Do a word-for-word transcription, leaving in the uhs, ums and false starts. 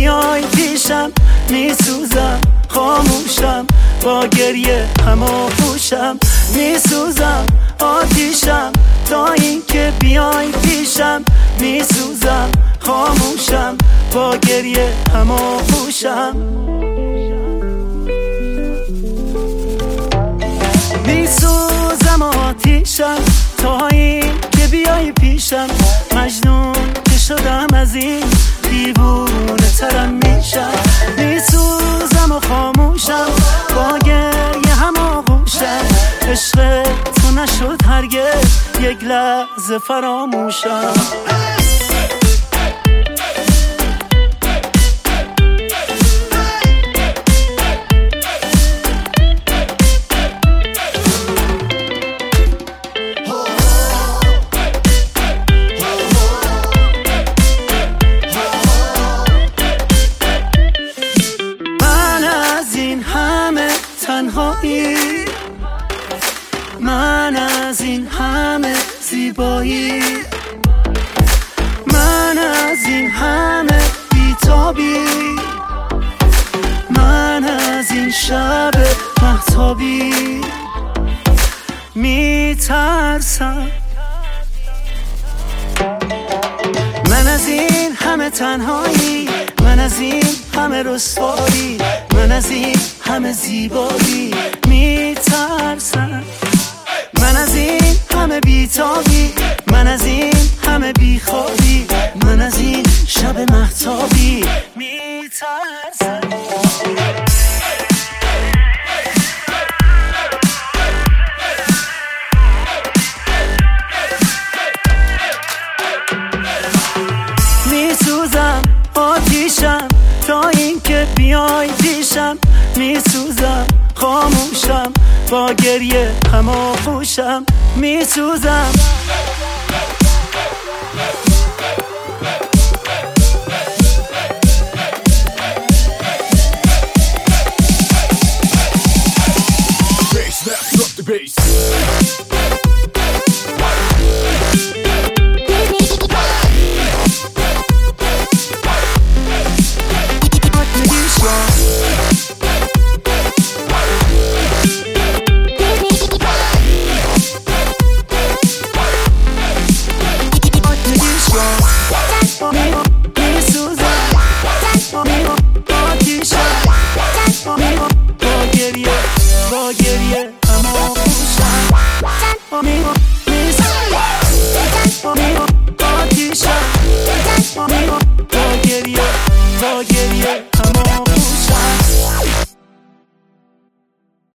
بیای پیشم میسوزم خاموشم با گریه همو پوشم میسوزم آتیشم تا اینکه بیای پیشم میسوزم خاموشم با گریه همو پوشم میسوزم آتیشم تا اینکه بیای پیشم مجنون که شدم از این دیوونه ترم میشم میسوزم و خاموشم با گریه هم آغوشم عشق تو نشد هرگز یک لحظه فراموشم تنهایی من از این همه زیبایی من از این همه بیتابی من از این شب مهتابی میترسم من از این همه تنهایی من از این همه رسوایی من از این همه زیبایی میترسم من از این همه بیتابی من از این همه بیخوابی من از این شب مهتابی میترسم میسوزم آتیشم تا اینکه بیای پیشم میسوزم خاموشم با گریه هم آغوشم میسوزم با گریه